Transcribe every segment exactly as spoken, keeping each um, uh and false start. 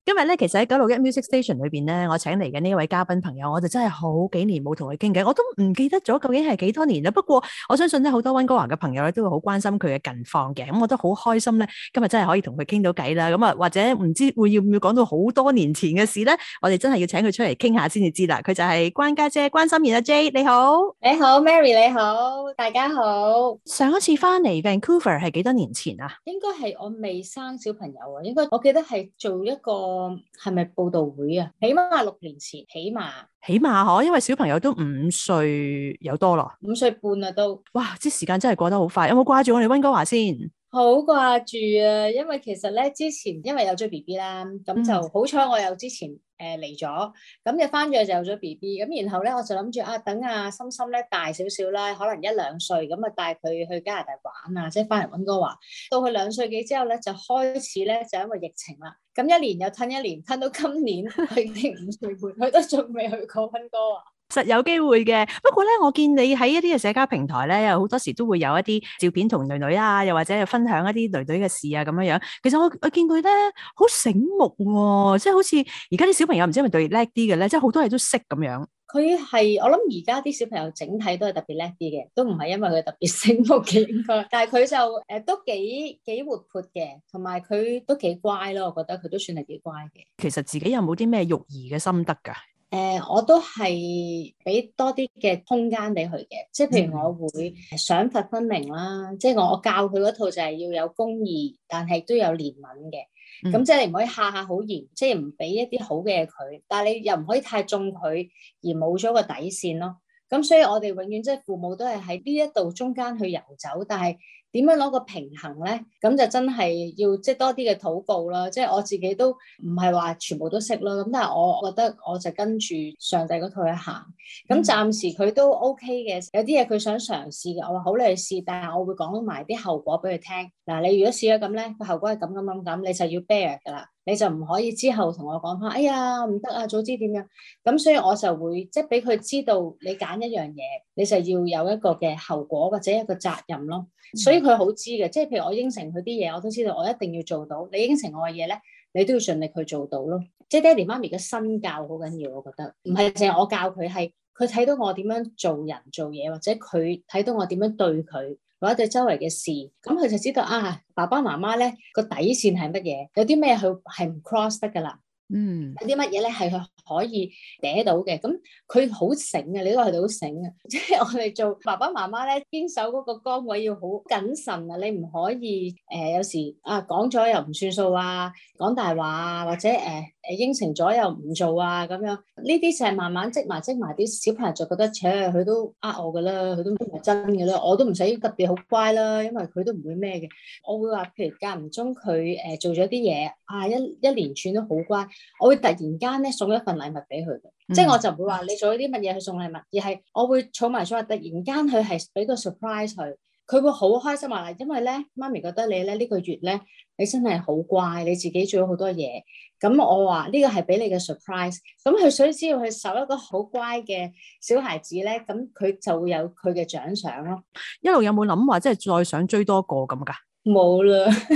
今日咧，其實喺九六一 Music Station 裏邊咧，我請嚟嘅呢位嘉賓朋友，我就真係好幾年冇同佢傾偈，我都唔記得咗究竟係幾多年啦。不過我相信咧，好多溫哥華嘅朋友咧都會好關心佢嘅近況嘅，咁我都好開心咧，今日真係可以同佢傾到偈啦。咁啊，或者唔知會要唔要講到好多年前嘅事咧，我哋真係要請佢出嚟傾下先至知啦。佢就係關家姐關心妍啊 J，你好， 你好 Mary，你好，大家好。 上一次翻嚟 Vancouver 係幾多年前啊？ 應該係我未生小朋友啊，應該我記得係做一個係咪報道會啊？起碼六年前，起碼起碼可，因為小朋友都五歲有多咯， 五歲半啦都。 哇！啲時間真係過得好快，有冇掛住我哋溫哥華先？ 好掛住啊，因為其實咧之前因為有咗 B B 啦，咁就、嗯、好彩我有之前誒嚟咗，咁就翻咗就有咗 B B，咁然後咧我就諗住啊等阿心心咧大少少啦，可能一兩歲咁啊帶佢去加拿大玩啊，即係翻嚟溫哥華。到佢兩歲幾之後咧就開始咧就因為疫情啦，咁一年又褪一年，褪到今年佢已經五歲半，佢都仲未去過溫哥華。 實有機會嘅，不過咧，我見你喺一啲嘅社交平台咧，有好多時都會有一啲照片同女女啊，又或者分享一啲女女嘅事啊，咁樣樣。其實我我見佢咧好醒目喎，即係好似而家啲小朋友唔知係咪對叻啲嘅咧，即係好多嘢都識咁樣。 佢係我諗而家啲小朋友整體都係特別叻啲嘅，都唔係因為佢特別醒目嘅應該，但係佢就誒、呃、都幾幾活潑嘅，同埋佢都幾乖咯，我覺得佢都算係幾乖嘅。 其實自己有冇啲咩育兒嘅心得㗎？ 誒、呃，我都係俾多啲嘅空間俾佢嘅，即係譬如我會賞罰分明啦，嗯、即係我我教佢嗰套就係要有公義，但係都有憐憫嘅，咁、嗯、即係你唔可以下下好嚴，即係唔俾一啲好嘅佢，但係你又唔可以太縱佢而冇咗個底線咯。咁所以我哋永遠即係父母都係喺呢一度中間去游走，但係點樣攞個平衡咧？咁就真係要即係多啲嘅禱告啦。即係我自己都唔係話全部都識啦。咁但係我覺得我就跟住上帝嗰套去行。咁暫時佢都 OK 嘅。有啲嘢佢想嘗試嘅，我話好你去試，但係我會講埋啲後果俾佢聽。嗱，你如果試咗咁咧，個後果係咁咁咁咁，你就要 bear 噶啦。你就唔可以之後同我講翻，哎呀唔得啊，早知點樣。咁所以我就會即係俾佢知道，你揀一樣嘢，你就要有一個嘅後果或者一個責任咯。嗯、所以佢好知嘅，即係譬如我應承佢啲嘢，我都知道我一定要做到。你應承我嘅嘢咧，你都要盡力去做到咯。即係爹哋媽咪嘅身教好緊要，我覺得唔係淨係我教佢，係佢睇到我點樣做人做嘢，或者佢睇到我點樣對佢。或者對周圍嘅事，咁佢就知道啊，爸爸媽媽咧個底線係乜嘢，有啲咩佢係唔 cross 得噶啦，嗯，有啲乜嘢咧係佢可以嗲到嘅，咁佢好醒啊，你都話佢哋好醒啊，即係我哋做爸爸媽媽咧，堅守嗰個崗位要好謹慎啊，你唔可以誒、呃、有時啊講咗又唔算數啊，講大話啊，或者誒誒、呃、應承咗又唔做啊，咁樣呢啲就係慢慢積埋積埋，啲小朋友就覺得，切佢都呃我噶啦，佢都唔係真嘅啦，我都唔使特別好乖啦，因為佢都唔會咩嘅，我會話譬如間唔中佢誒、呃、做咗啲嘢啊，一一連串都好乖。我會突然間咧送一份禮物俾佢嘅，嗯、即係我就唔會話你做咗啲乜嘢去送禮物，而係我會儲埋咗，突然間佢係俾個 surprise 佢，佢會好開心話，因為咧媽咪覺得你咧呢、呢個月咧你真係好乖，你自己做咗好多嘢，咁我話呢個係俾你嘅 surprise，咁佢所以只要佢受一個好乖嘅小孩子咧，咁佢就會有佢嘅獎賞咯。 一路有冇諗話即係再想追多個咁噶？ 冇啦沒了，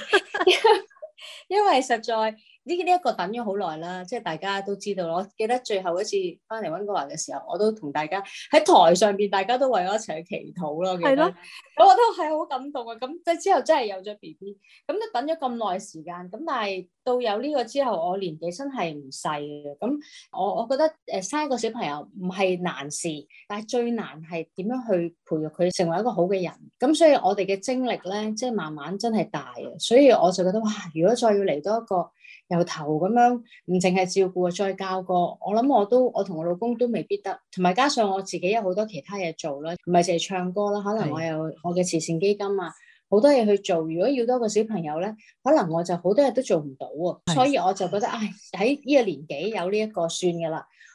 因為實在。呢呢一個等咗好耐啦，即係大家都知道咯。我記得最後一次翻嚟溫哥華嘅時候，我都同大家喺台上邊，大家都為我一齊去祈禱咯。係咯，咁我都係好感動啊！咁即係之後真係有咗 B B，咁都等咗咁耐時間。咁但係到有呢個之後，我年紀真係唔細嘅。咁我我覺得誒生一個小朋友唔係難事，但係最難係點樣去培育佢成為一個好嘅人。咁所以我哋嘅精力咧，即係慢慢真係大啊。所以我就覺得哇，如果再要嚟多一個。由頭咁樣唔淨係照顧，再教過，我諗我都我同我老公都未必得，同埋加上我自己有好多其他嘢做啦，唔係淨係唱歌啦，可能我有我嘅慈善基金啊，好多嘢去做。如果要多個小朋友咧，可能我就好多嘢都做唔到啊，所以我就覺得唉，喺呢個年紀有呢一個算噶啦，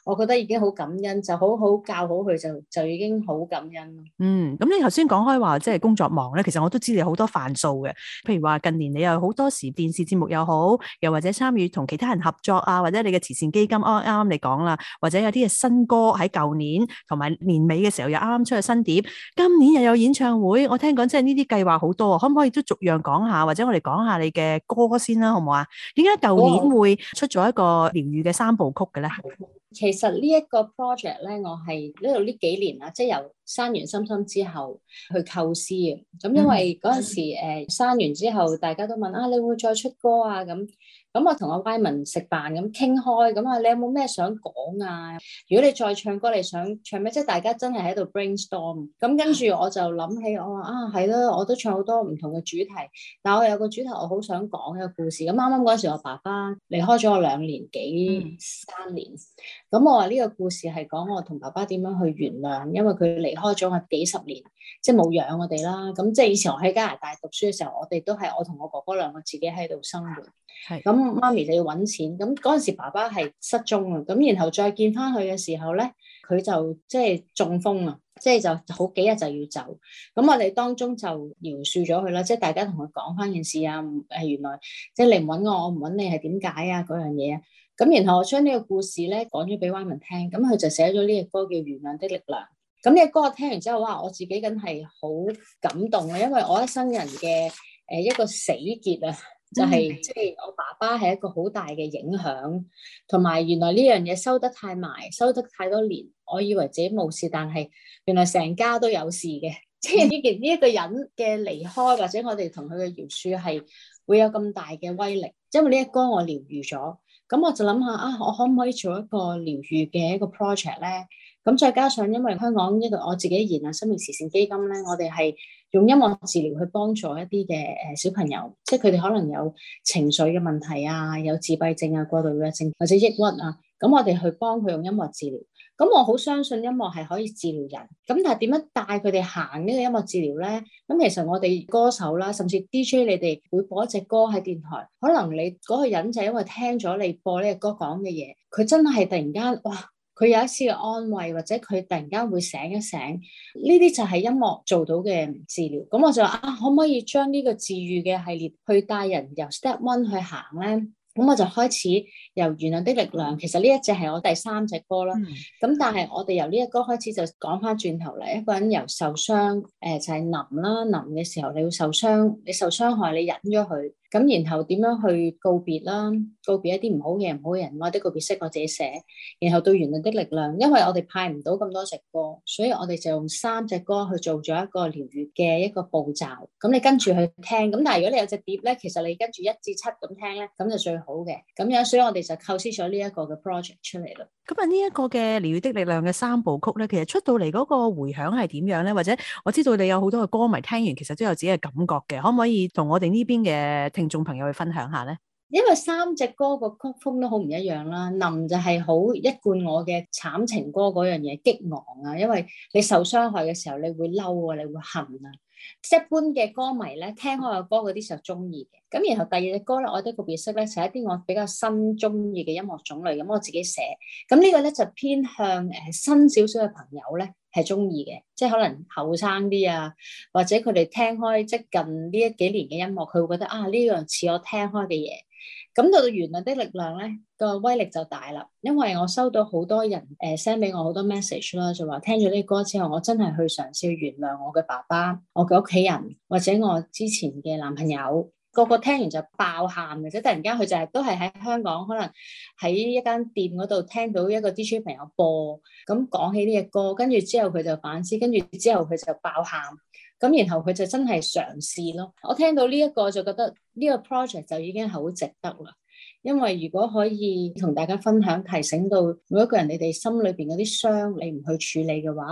我覺得已經好感恩，就好好教好佢就就已經好感恩咯。 嗯，咁你頭先講開話即係工作忙咧，其實我都知你好多範數嘅。譬如話近年你有好多時電視節目又好，又或者參與同其他人合作啊，或者你嘅慈善基金，啱啱你講啦，或者有啲嘅新歌喺舊年同埋年尾嘅時候又啱啱出咗新碟，今年又有演唱會，我聽講即係呢啲計劃好多，可唔可以都逐樣講下，或者我哋講下你嘅歌先啦，好唔好啊？點解舊年會出咗一個療癒嘅三部曲嘅咧？ 其實呢一個 project 咧，我係呢度呢幾年啦，即係由生完心心之後去構思嘅。咁因為嗰陣時誒生完之後，大家都問啊，你會唔會再出歌啊？咁咁我同阿 Wyman 食飯咁傾開，咁啊你有冇咩想講啊？如果你再唱歌，你想唱咩？即係大家真係喺度 brainstorm。咁跟住我就諗起，我話啊係咯，我都唱好多唔同嘅主題，但係我有個主題我好想講一個故事。咁啱啱嗰陣時，我爸爸離開咗我兩年幾三年。咁我話呢個故事係講我同爸爸點樣去原諒，因為佢離開咗我幾十年，即係冇養我哋啦。咁即係以前我喺加拿大讀書嘅時候，我哋都係我同我哥哥兩個自己喺度生活。係咁，媽咪你要揾錢。咁嗰陣時爸爸係失蹤啊。咁然後再見翻佢嘅時候咧，佢就即係中風啊，即係就好幾日就要走。咁我哋當中就饒恕咗佢啦，即係大家同佢講翻件事啊。誒原來即係你唔揾我，我唔揾你係點解啊？嗰樣嘢啊。咁然後我將呢個故事咧講咗俾 Wyman 聽，咁佢就寫咗呢隻歌叫《原諒的力量》。咁呢隻歌我聽完之後，哇！我自己梗係好感動啊，因為我一生人嘅誒一個死結啊，就係即係我爸爸係一個好大嘅影響，同埋原來呢樣嘢收得太埋，收得太多年，我以為自己冇事，但係原來成家都有事嘅。即係呢件呢一個人嘅離開，或者我哋同佢嘅饒恕係會有咁大嘅威力，因為呢隻歌我療癒咗。咁我就諗下啊，我可唔可以做一個療癒嘅一個 project 咧？咁再加上因為香港呢個我自己燃亮生命慈善基金咧，我哋係用音樂治療去幫助一啲嘅誒小朋友，即係佢哋可能有情緒嘅問題啊，有自閉症啊、過度抑鬱症或者抑鬱啊，咁我哋去幫佢用音樂治療。咁我好相信音樂係可以治療人，咁但係點樣帶佢哋行呢個音樂治療咧？咁其實我哋歌手啦，甚至 D J 你哋會播一隻歌喺電台，可能你嗰個人就因為聽咗你播呢個歌講嘅嘢，佢真係突然間哇，佢有一絲嘅安慰，或者佢突然間會醒一醒，呢啲就係音樂做到嘅治療。咁我就話啊，可唔可以將呢個治癒嘅系列去帶人由 step one 去行咧？咁我就開始由原諒的力量，其實呢一隻係我第三隻歌啦。咁、嗯、但係我哋由呢一歌開始就講翻轉頭嚟，一個人由受傷，誒、呃、就係、是、臨啦，臨嘅時候你要受傷，你受傷害你忍咗佢，咁然後點樣去告別啦？告別一啲唔好嘅唔好嘅人，我啲告別式我自己寫，然後到原諒的力量，因為我哋派唔到咁多隻歌，所以我哋就用三隻歌去做咗一個療癒嘅一個步驟。咁你跟住去聽，咁但係如果你有隻碟咧，其實你跟住一至七咁聽咧，咁就最好嘅。咁樣，所以我哋就構思咗呢一個嘅 project 出嚟咯。 咁啊，呢一個嘅療癒的力量嘅三部曲咧，其實出到嚟嗰個回響係點樣咧？或者我知道你有好多嘅歌迷聽完，其實都有自己嘅感覺嘅，可唔可以同我哋呢邊嘅聽眾朋友去分享下咧？ 因為三隻歌個曲風都好唔一樣啦，林就係好一貫我嘅慘情歌嗰樣嘢，激昂啊，因為你受傷害嘅時候你會嬲啊，你會恨啊。一般嘅歌迷咧，聽開個歌嗰啲就中意嘅。咁然後第二隻歌咧，我啲個別色咧就係一啲我比較新中意嘅音樂種類，咁我自己寫。咁呢個咧就偏向誒新少少嘅朋友咧係中意嘅，即係可能後生啲啊，或者佢哋聽開即係近呢一幾年嘅音樂，佢會覺得啊呢樣似我聽開嘅嘢。咁到到原諒的力量咧，個威力就大啦，因為我收到好多人誒 send 俾我好多 message 啦，就話聽咗呢歌之後，我真係去嘗試原諒我嘅爸爸、我嘅屋企人或者我之前嘅男朋友，個個聽完就爆喊嘅，即係突然間佢就係、是、都係喺香港，可能喺一間店嗰度聽到一個 D J 朋友播，咁講起呢隻歌，跟住之後佢就反思，跟住之後佢就爆喊。咁然後佢就真係嘗試咯，我聽到呢一個就覺得呢個 project 就已經係好值得啦，因為如果可以同大家分享，提醒到每一個人你哋心裏邊嗰啲傷，你唔去處理嘅話，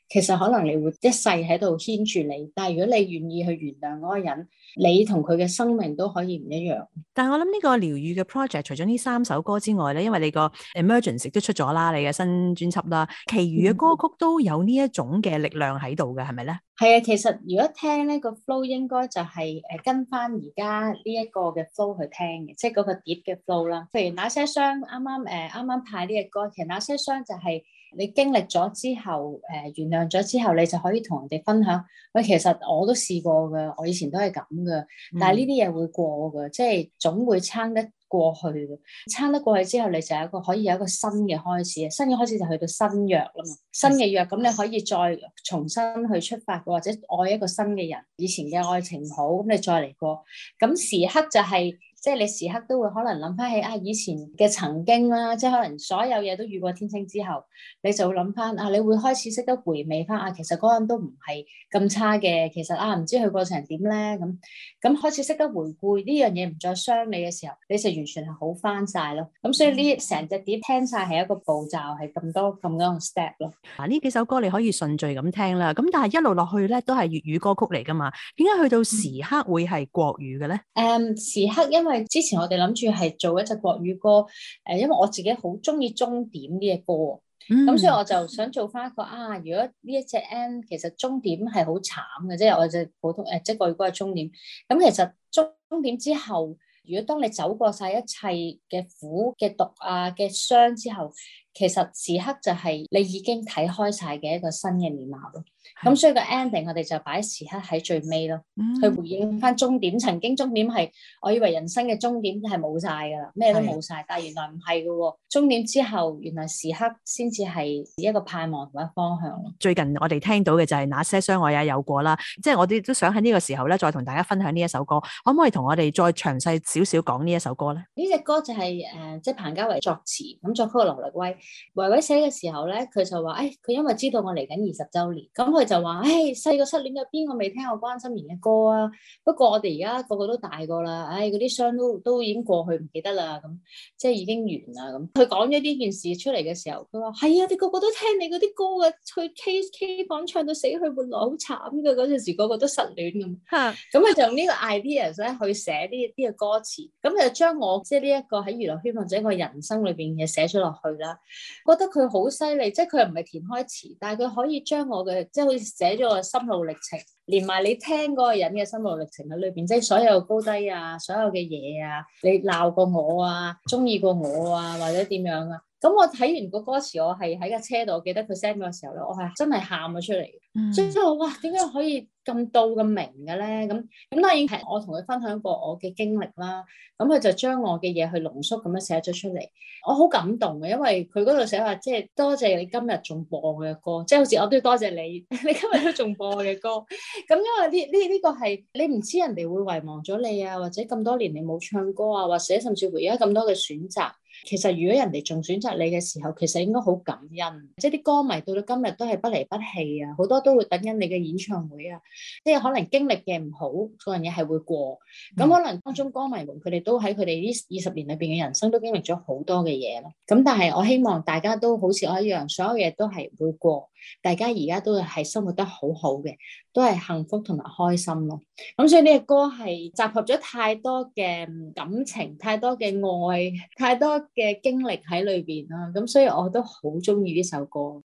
其實可能你會一世喺度牽住你，但係如果你願意去原諒嗰個人，你同佢嘅生命都可以唔一樣。 但係我諗呢個療愈嘅 project，除咗呢三首歌之外咧，因為你個 Emergence 都出咗啦，你嘅新專輯啦，其餘嘅歌曲都有呢一種嘅力量喺度嘅，係咪咧？ 係啊，其實如果聽呢個 flow 應該就係誒跟翻而家呢一個嘅 flow 去聽嘅，即係嗰個碟嘅 flow 啦。譬如那些傷啱啱誒啱啱派呢個歌，其實那些傷就係你經歷咗之後，誒、呃、原諒咗之後，你就可以同人哋分享。喂，其實我都試過噶，我以前都係咁噶，但係呢啲嘢會過噶，即係總會撐得過去嘅。撐得過去之後，你就有一個可以有一個新嘅開始啊！新嘅開始就去到新約啦嘛，新嘅約咁你可以再重新去出發，或者愛一個新嘅人。以前嘅愛情唔好，咁你再嚟過，咁時刻就係、是。即係你時刻都會可能諗翻起啊以前嘅曾經啦，即係可能所有嘢都雨過天晴之後，你就會諗翻啊，你會開始識得回味翻啊，其實嗰陣都唔係咁差嘅，其實啊唔知佢過程點咧咁，咁開始識得回顧呢樣嘢唔再傷你嘅時候，你就完全係好翻晒咯。咁所以呢成隻碟聽晒係一個步驟，係咁多咁多個 step 咯。 嗱，呢幾首歌你可以順序咁聽啦，咁但係一路落去咧都係粵語歌曲嚟噶嘛，點解去到時刻會係國語嘅咧？誒、 嗯，時刻因為之前我哋諗住係做一隻國語歌，誒、呃，因為我自己好中意終點呢隻歌，咁、嗯、所以我就想做翻一個啊，如果呢一隻 N 其實終點係好慘嘅，即係我隻普通誒，即係國語歌係終點，咁其實終點之後，如果當你走過晒一切嘅苦嘅毒啊嘅傷之後，其實時刻就係你已經睇開晒嘅一個新嘅面貌咯。咁所以個 ending 我哋就擺時刻喺最尾咯，嗯、去回應翻終點。曾經終點係，我以為人生嘅終點係冇晒噶啦，咩都冇晒，但係原來唔係噶喎。終點之後，原來時刻先至係一個盼望同一方向咯。最近我哋聽到嘅就係那些傷我也有過啦，即係我哋都想喺呢個時候咧，再同大家分享呢一首歌，可唔可以同我哋再詳細少少講呢一首歌咧？ 呢隻歌就係、是、誒、呃，即係彭家維作詞，咁作曲劉力威。維維寫嘅時候咧，佢就話：，誒、哎，佢因為知道我嚟緊二十週年，咁佢就話：，誒、哎，細個失戀有邊個未聽過關心妍嘅歌啊？不過我哋而家個個都大個啦，唉、哎，嗰啲傷都都已經過去，唔記得啦，咁即係已經完啦。咁佢講咗呢件事出嚟嘅時候，佢話：係啊，你個個都聽你嗰啲歌啊，去 K K 房唱到死去活來，好慘噶。嗰陣時個個都失戀咁，咁佢就用呢個 ideas 咧去寫呢啲嘅歌詞，咁就將我即係呢一個喺娛樂圈或者一個人生裏邊嘅寫咗落去啦。覺得佢好犀利，即係佢又唔係填開詞，但係佢可以將我嘅即係好似寫咗個心路歷程，連埋你聽嗰個人嘅心路歷程喺裏邊，即係所有高低啊，所有嘅嘢啊，你鬧過我啊，中意過我啊，或者點樣啊？咁我睇完個歌詞，我係喺架車度，我記得佢 send 嘅時候咧，我係真係喊咗出嚟。嗯、所以我哇，點解可以咁到咁明嘅咧？咁咁當然係我同佢分享過我嘅經歷啦。咁佢就將我嘅嘢去濃縮咁樣寫咗出嚟，我好感動嘅，因為佢嗰度寫話，即係多謝你今日仲播我嘅歌，即係好似我都要多謝你，你今日都仲播我嘅歌。咁因為呢呢呢個係你唔知人哋會遺忘咗你啊，或者咁多年你冇唱歌啊，或者甚至乎而家咁多嘅選擇。其實如果人哋仲選擇你嘅時候，其實應該好感恩。即係啲歌迷到到今日都係不離不棄啊，好多都會等緊你嘅演唱會啊。即係可能經歷嘅唔好，嗰樣嘢係會過。咁、嗯、可能當中歌迷們佢哋都喺佢哋呢二十年裏邊嘅人生都經歷咗好多嘅嘢咯。咁但係我希望大家都好似我一樣，所有嘢都係會過。大家而家都係生活得好好嘅，都係幸福同埋開心咯。咁所以呢個歌係集合咗太多嘅感情、太多嘅愛、太多嘅經歷喺裏邊啦。咁所以我都好中意呢首歌。